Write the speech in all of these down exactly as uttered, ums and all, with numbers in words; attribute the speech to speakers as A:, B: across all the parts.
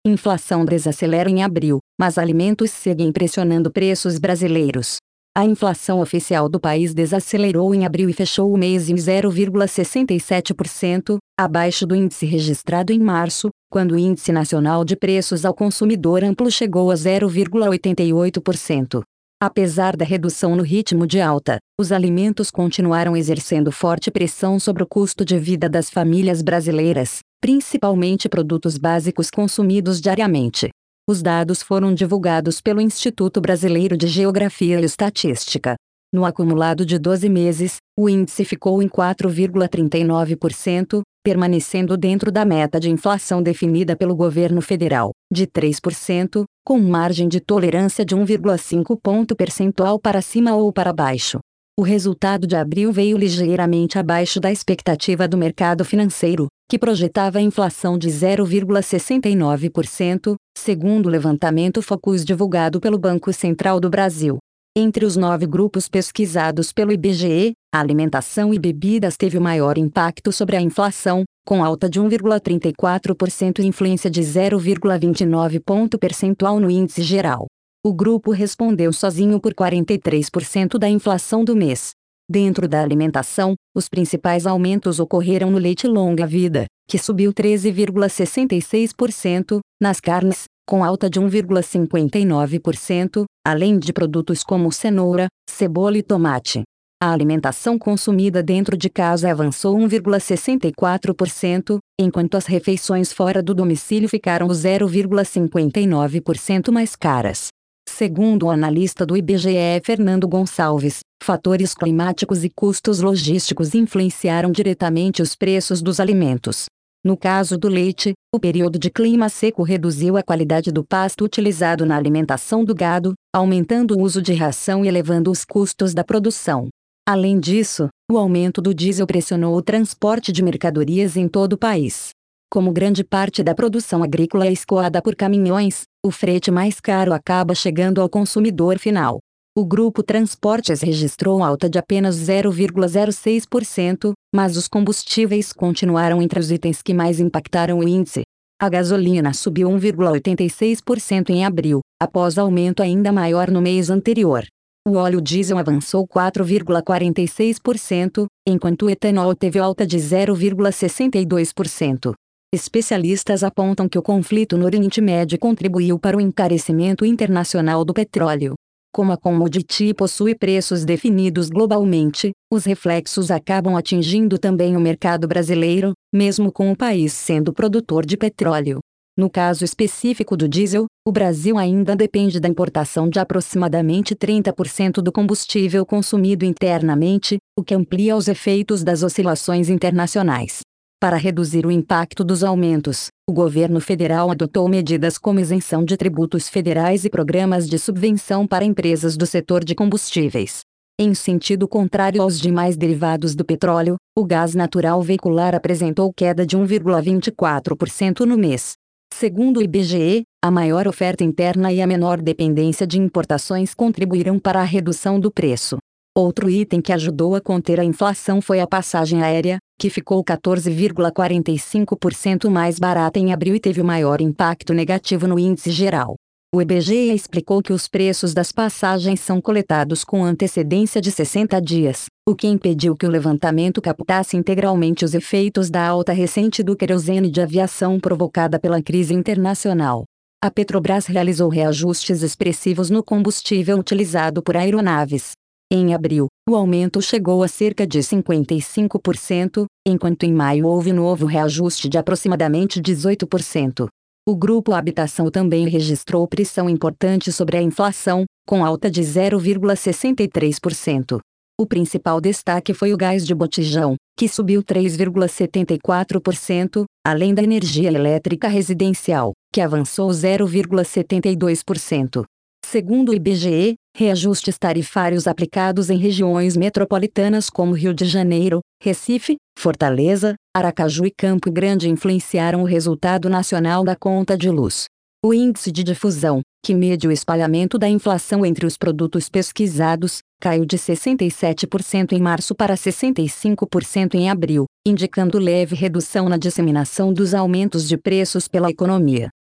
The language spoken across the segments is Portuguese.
A: Inflação desacelera em abril, mas alimentos seguem pressionando preços brasileiros. A inflação oficial do país desacelerou em abril e fechou o mês em zero vírgula sessenta e sete por cento, abaixo do índice registrado em março, quando o Índice Nacional de Preços ao Consumidor Amplo chegou a zero vírgula oitenta e oito por cento. Apesar da redução no ritmo de alta, os alimentos continuaram exercendo forte pressão sobre o custo de vida das famílias brasileiras, principalmente produtos básicos consumidos diariamente. Os dados foram divulgados pelo Instituto Brasileiro de Geografia e Estatística. No acumulado de doze meses, o índice ficou em quatro vírgula trinta e nove por cento, permanecendo dentro da meta de inflação definida pelo governo federal, de três por cento, com margem de tolerância de um vírgula cinco ponto percentual para cima ou para baixo. O resultado de abril veio ligeiramente abaixo da expectativa do mercado financeiro, que projetava a inflação de zero vírgula sessenta e nove por cento, segundo o levantamento Focus divulgado pelo Banco Central do Brasil. Entre os nove grupos pesquisados pelo I B G E, a alimentação e bebidas teve o maior impacto sobre a inflação, com alta de um vírgula trinta e quatro por cento e influência de zero vírgula vinte e nove ponto percentual no índice geral. O grupo respondeu sozinho por quarenta e três por cento da inflação do mês. Dentro da alimentação, os principais aumentos ocorreram no leite longa-vida, que subiu treze vírgula sessenta e seis por cento, nas carnes, com alta de um vírgula cinquenta e nove por cento, além de produtos como cenoura, cebola e tomate. A alimentação consumida dentro de casa avançou um vírgula sessenta e quatro por cento, enquanto as refeições fora do domicílio ficaram zero vírgula cinquenta e nove por cento mais caras. Segundo o analista do I B G E Fernando Gonçalves, fatores climáticos e custos logísticos influenciaram diretamente os preços dos alimentos. No caso do leite, o período de clima seco reduziu a qualidade do pasto utilizado na alimentação do gado, aumentando o uso de ração e elevando os custos da produção. Além disso, o aumento do diesel pressionou o transporte de mercadorias em todo o país. Como grande parte da produção agrícola é escoada por caminhões, o frete mais caro acaba chegando ao consumidor final. O grupo Transportes registrou alta de apenas zero vírgula zero seis por cento, mas os combustíveis continuaram entre os itens que mais impactaram o índice. A gasolina subiu um vírgula oitenta e seis por cento em abril, após aumento ainda maior no mês anterior. O óleo diesel avançou quatro vírgula quarenta e seis por cento, enquanto o etanol teve alta de zero vírgula sessenta e dois por cento. Especialistas apontam que o conflito no Oriente Médio contribuiu para o encarecimento internacional do petróleo. Como a commodity possui preços definidos globalmente, os reflexos acabam atingindo também o mercado brasileiro, mesmo com o país sendo produtor de petróleo. No caso específico do diesel, o Brasil ainda depende da importação de aproximadamente trinta por cento do combustível consumido internamente, o que amplia os efeitos das oscilações internacionais. Para reduzir o impacto dos aumentos, o governo federal adotou medidas como isenção de tributos federais e programas de subvenção para empresas do setor de combustíveis. Em sentido contrário aos demais derivados do petróleo, o gás natural veicular apresentou queda de um vírgula vinte e quatro por cento no mês. Segundo o I B G E, a maior oferta interna e a menor dependência de importações contribuíram para a redução do preço. Outro item que ajudou a conter a inflação foi a passagem aérea, que ficou quatorze vírgula quarenta e cinco por cento mais barata em abril e teve o maior impacto negativo no índice geral. O I B G E explicou que os preços das passagens são coletados com antecedência de sessenta dias, o que impediu que o levantamento captasse integralmente os efeitos da alta recente do querosene de aviação provocada pela crise internacional. A Petrobras realizou reajustes expressivos no combustível utilizado por aeronaves. Em abril, o aumento chegou a cerca de cinquenta e cinco por cento, enquanto em maio houve novo reajuste de aproximadamente dezoito por cento. O grupo Habitação também registrou pressão importante sobre a inflação, com alta de zero vírgula sessenta e três por cento. O principal destaque foi o gás de botijão, que subiu três vírgula setenta e quatro por cento, além da energia elétrica residencial, que avançou zero vírgula setenta e dois por cento. Segundo o I B G E, reajustes tarifários aplicados em regiões metropolitanas como Rio de Janeiro, Recife, Fortaleza, Aracaju e Campo Grande influenciaram o resultado nacional da conta de luz. O índice de difusão, que mede o espalhamento da inflação entre os produtos pesquisados, caiu de sessenta e sete por cento em março para sessenta e cinco por cento em abril, indicando leve redução na disseminação dos aumentos de preços pela economia.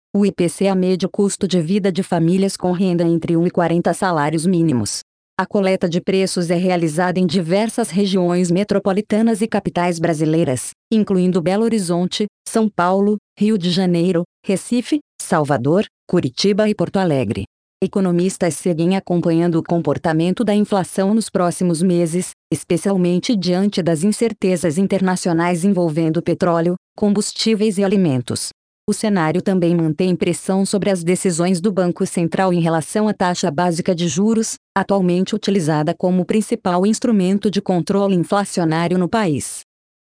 A: O I P C A mede o custo de vida de famílias com renda entre um e quarenta salários mínimos. A coleta de preços é realizada em diversas regiões metropolitanas e capitais brasileiras, incluindo Belo Horizonte, São Paulo, Rio de Janeiro, Recife, Salvador, Curitiba e Porto Alegre. Economistas seguem acompanhando o comportamento da inflação nos próximos meses, especialmente diante das incertezas internacionais envolvendo petróleo, combustíveis e alimentos. O cenário também mantém pressão sobre as decisões do Banco Central em relação à taxa básica de juros, atualmente utilizada como principal instrumento de controle inflacionário no país.